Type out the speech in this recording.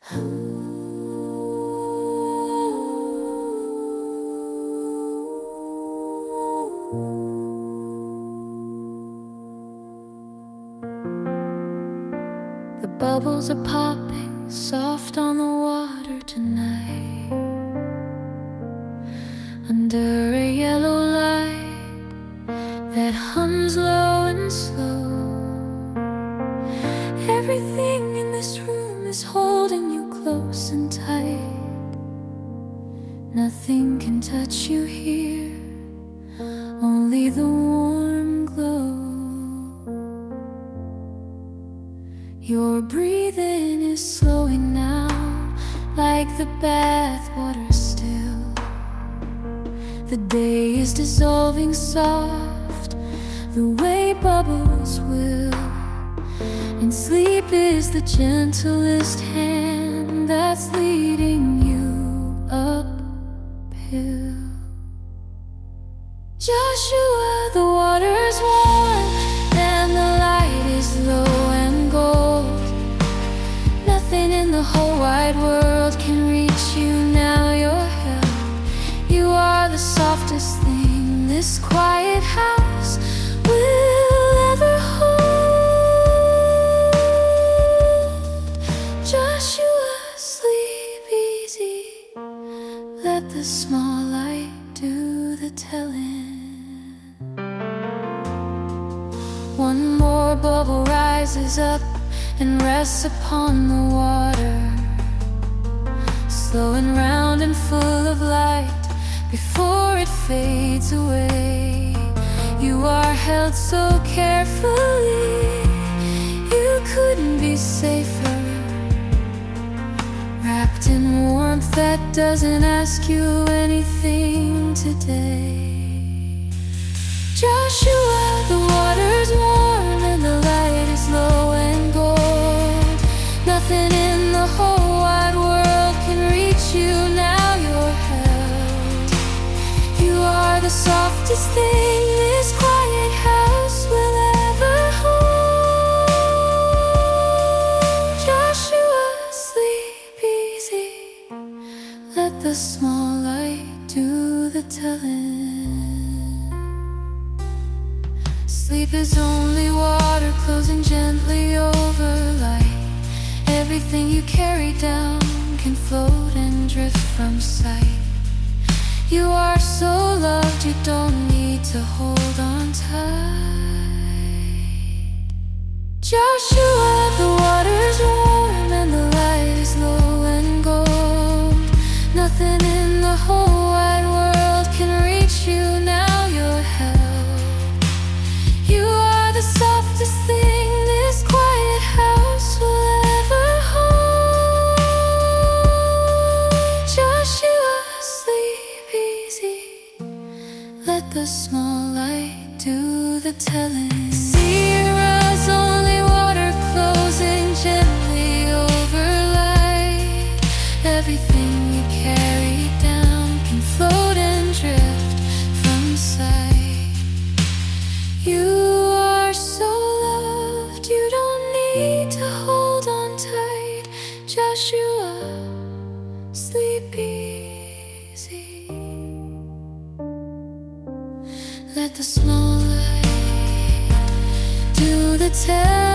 The bubbles are popping soft on the water tonight, under a yellow light that hums low and slow. Everything in this room is holding you close and tight. Nothing can touch you here, only the warm glow. Your breathing is slowing now, like the bathwater still. The day is dissolving soft, the way bubbles will. And sleep is the gentlest hand that's leading you uphill. Joshua, the water's warm and the light is low and gold. Nothing in the whole wide world can reach you now. You're held. You are the softest thing this quiet house will ever hold. Joshua, sleep easy. Let the small light do the telling. One more bubble rises up and rests upon the water, slow and round and full of light before it fades away. You are held so carefully, you couldn't be safer, wrapped in warmth that doesn't ask you anything today. Joshua, the water's warm and the light is low and gold. Nothing in the whole wide world can reach you now. You're held. You are the softest thing this quiet house will ever hold. Joshua, sleep easy. Let the small light do the telling. Sleep is only water closing gently over light. Everything you carry down can float and drift from sight. You are so loved, you don't need to hold on tight. Joshua, the water's warm and the light is low and gold. Nothing in the whole wide world can reach you now. You're held. You are the softest thing this quiet house will ever hold. Joshua, sleep easy. Let the small light do the telling. Sierra's only water closing gently over light. Everything you carry down can float and drift from sight. You are so loved, you don't need to hold on tight. Joshua, sleep easy. Let the small light do the telling.